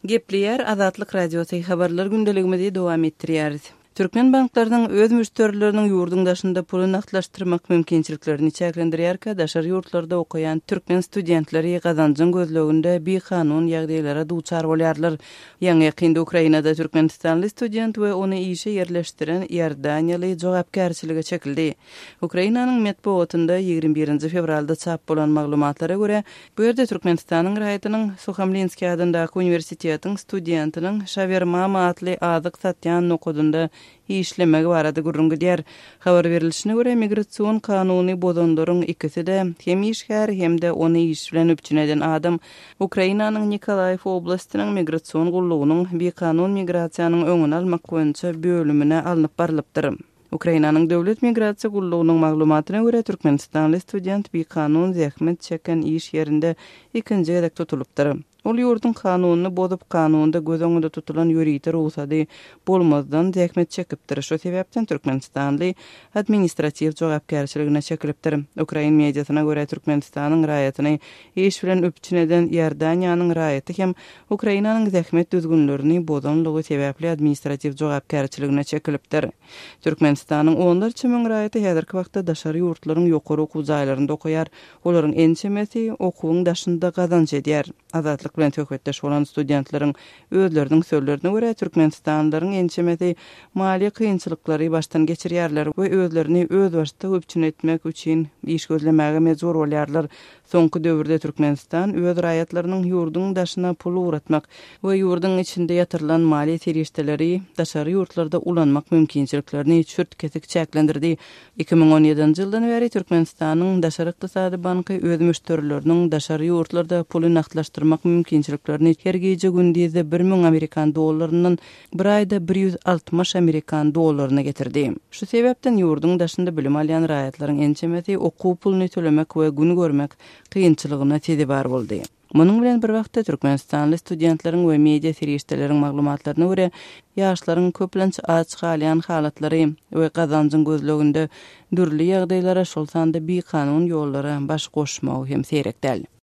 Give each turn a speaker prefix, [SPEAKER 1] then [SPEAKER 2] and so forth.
[SPEAKER 1] Gepliyer Azatlyk Radiosu habarlar gündeligimizi dowam etdirýäris. Türkmen banklarynyň öz müşterileriniň ýurdun daşynda puly naklaşdyrmak mümkinçiliklerini çäklendirýärkä, daşary ýurtlarda okuyan türkmen studentleri gazanjyň gözleginde bir kanun ýagdaýlara duçar bolýarlar. Ýa-ni ýakynda Ukrainada türkmenistanly student we ony işe ýerleşdiren Ýerdaniýaly jogapkärçiligi çekildi. Ukrainanyň medeniýetinde 21 fevralda çap bolan maglumatlara görä, bu ýerde Türkmenistanyň raýatynyň Suhamlinski adyndaky universitetiň studentiniň Shavermama atly azyk satýan nokudunda işlemegi barada gurrungy diýär. Habar berilişine görä migrasiýon kanuny bozanlaryň ikisi de hem işgär hem de ony iş bilen öpçüneden adam Ukrainanyň Nikolaev oblastynyň migrasiýon gullugynyň bir kanun migrasiýanyň öňüni almak boýunça bölümine alınıp barilypdyr. Ukrainanyň döwlet migrasiýa gullugynyň maglumatyna görä Türkmenistanly student bir kanun zähmet çeken iş ýerinde ikinji gedek tutulupdyr. Ol ýurdun kanunyny bozup kanunda göz öňünde tutulan ýörüýte ruhsady bolmazdan zähmet çekipdir. Şo sebäpden Türkmenistanly administrativ jogapkärçiligine çekilipdir. Ukrain mediasyna görä Türkmenistanyň raýatyny iş bilen öpçüneden Ýerdaniýanyň raýaty hem Ukrainanyň zähmet düzgünlerini bozanlygy sebäpli administrativ jogapkärçiligine çekilipdir. Türkmenistanyň onlarça müň raýaty häzirki wagtda daşary ýurtlaryň ýokary okuw jaýlarynda okuýar. Olaryň ençemesi okuwyň daşynda gazanç edýär. Azatlyk bilen töhbetdeş bolan studentlaryň özleriniň sözlerine görä Türkmenistanlylaryň ençemesi mali kynçylyklary başdan geçirýärler we özlerini öz başda öpçün etmek üçin iş gözlemäge mejbur bolýarlar. Soňky döwürde Türkmenistan öz raýatlarynyň ýurdun daşyna pul uratmak we ýurdun içinde ýatyrylan mali serişdeleri daşary ýurtlarda ulanmak mümkinçiliklerini çürt kesik çäklendirdi. 2017-nji ýyldan beri Türkmenistanyň daşary ykdysady banky öz müşterileriniň daşary ýurtlarda puly naklaşdyrmak mümkinçiliklerini her gece gündüzde 1000 Amerikan dollarynyň bir aýda 160 Amerikan dollaryna getirdi. Şu sebäpden ýurdun daşynda bilim alýan raýatlaryň ençemesi okuw puluny tölemek we gün görmek kynçylygyna tedi bar boldy. Munyň bilen bir wagtda Türkmenistanly studentleriň we media serişdeleriň maglumatlaryna görä, ýaşlaryň köplençe açyk alýan halatlary we gazanjyň gözleginde dürli ýagdaýlara şol sanda bir kanun ýollara baş goşmagy hem serekdäl.